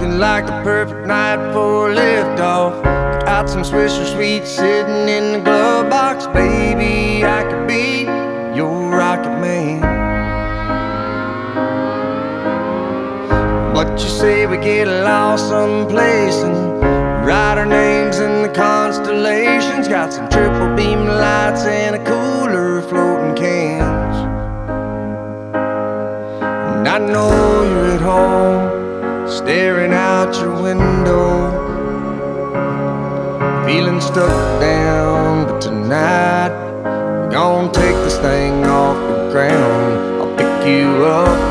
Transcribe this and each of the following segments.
looking like the perfect night for liftoff. Got some Swisher Sweets sitting in the glove box. Baby, I could be your rocket man. But you say we get lost someplace and write our names in the constellations. Got some triple beam lights and a cooler floating cans. And I know you're at home, staring out your window, feeling stuck down. But tonight we're gonna take this thing off the ground. I'll pick you up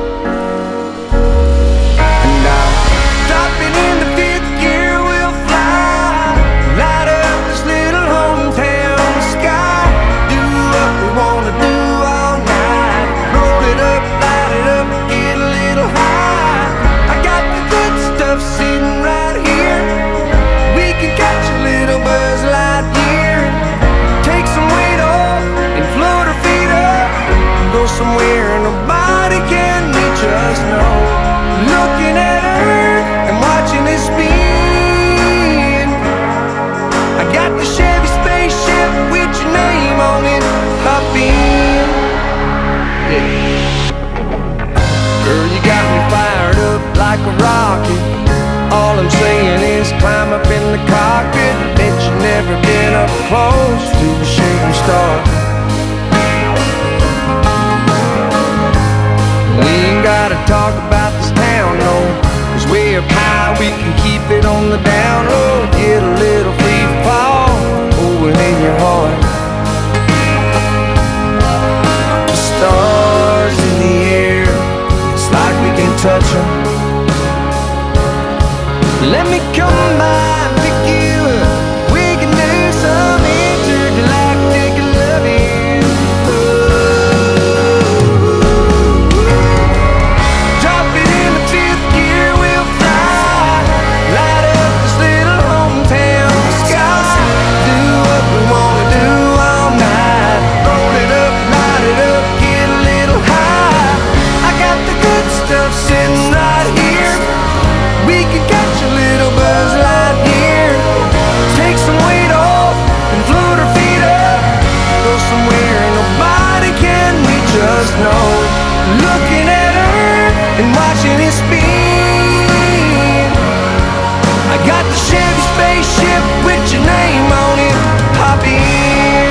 and I'll drop it in the fifth gear. We'll fly, light up this little hometown sky. Do what we wanna do all night. Roll it up, light it up, get a little high. I got the good stuff sitting right here. We can catch a little Buzz Lightyear, take some weight off and float our feet up, go somewhere nobody can reach us. No, looking at Earth and watching it spin. I got the Chevy spaceship with your name on it. Hop in, yeah. Girl, you got me fired up like a rocket. All I'm saying is climb up in the cockpit. Bet you've never been up close to a shooting star. We ain't gotta talk about this town, no, 'cause way up high we can keep it on the down low. Get a little free fall over in your heart. The stars in the air, it's like we can touch them. Let me come by and pick you up. We can do some intergalactic loving. Drop it in the fifth gear, we'll fly, light up this little hometown sky. Do what we wanna do all night. Roll it up, light it up, get a little high. I got the good stuff sitting right here. We can catch a little Buzz Lightyear, take some weight off and float our feet up, go somewhere nobody can reach us. No, looking at Earth and watching it spin. I got the Chevy spaceship with your name on it. Hop in.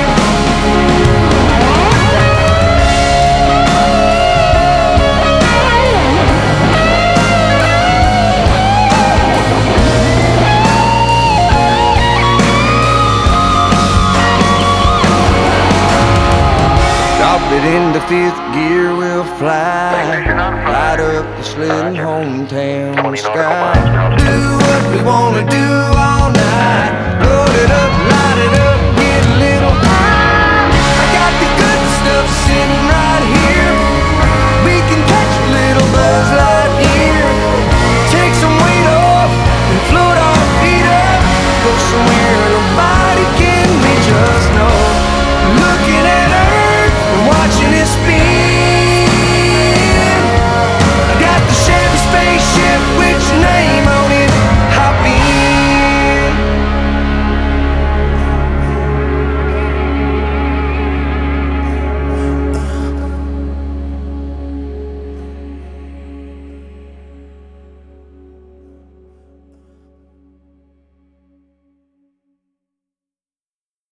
Drop it in the fifth gear, we'll fly, light up this little hometown sky. Do what we wanna do all